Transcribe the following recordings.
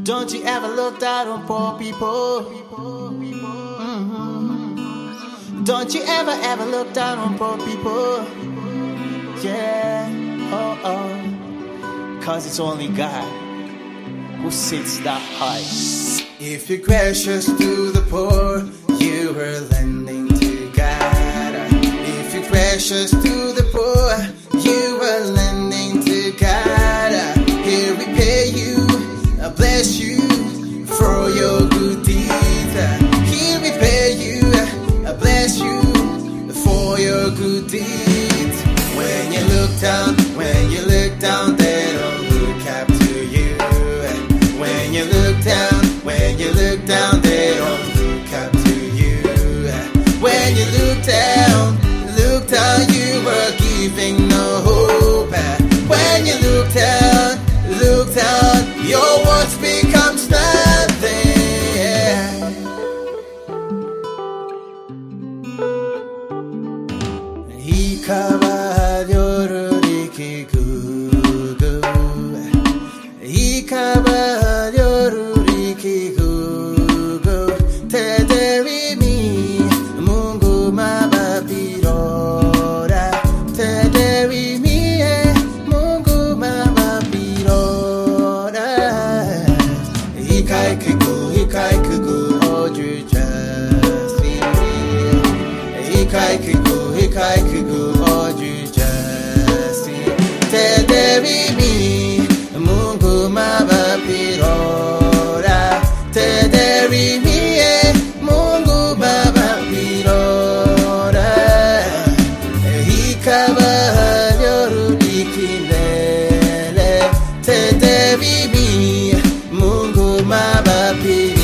Don't you ever look down on poor people? Don't you ever look down on poor people? Yeah, cause it's only God who sits that high. If you're gracious to the poor, you are lending to God. If you're gracious to the poor, you are lending to God. He'll repay you, bless you for your good deeds. He'll repay you, bless you for your good deeds. When you look down, they don't look up to you. When you look down, they don't look up to you. When you look down, you are giving no hope. When you look down, your words becomes nothing. Ikabalyoru rikigugu, ikabalyoru rikigugu, tedewimi Mungu mabapirora, tedewimi Mungu mabapirora. Ikaikugu ojujasi, ikaikugu ojujasi, tedewimi Mungu mabapirora, tedewimi Mungu mabapirora. Ikabalyoru rikilele, tedewimi Mungu mabapirinji.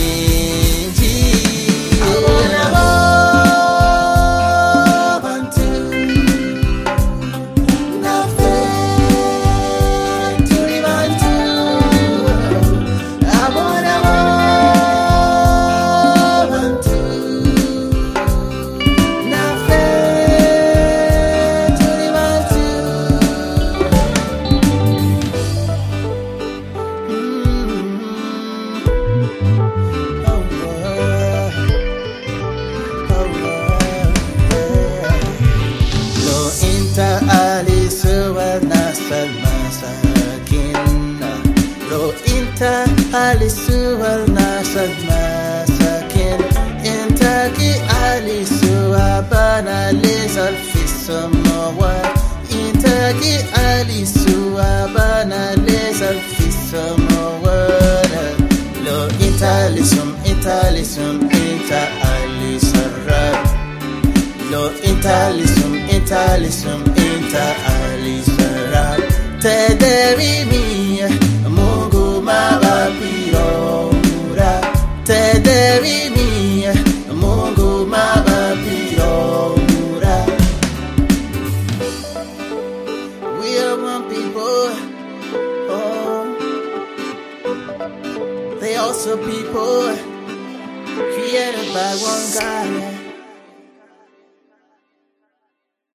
Alisuwarna sadmasakin, intaki alisuwabana lezal fisamawat, intaki alisuwabana lezal fisamawat. Lo intalisum inta alisarab, lo intalisum inta alisarab, tedewimi Mungu mabapirora, tedewimi Mungu mabapirora. We are one people, they also people created by one God.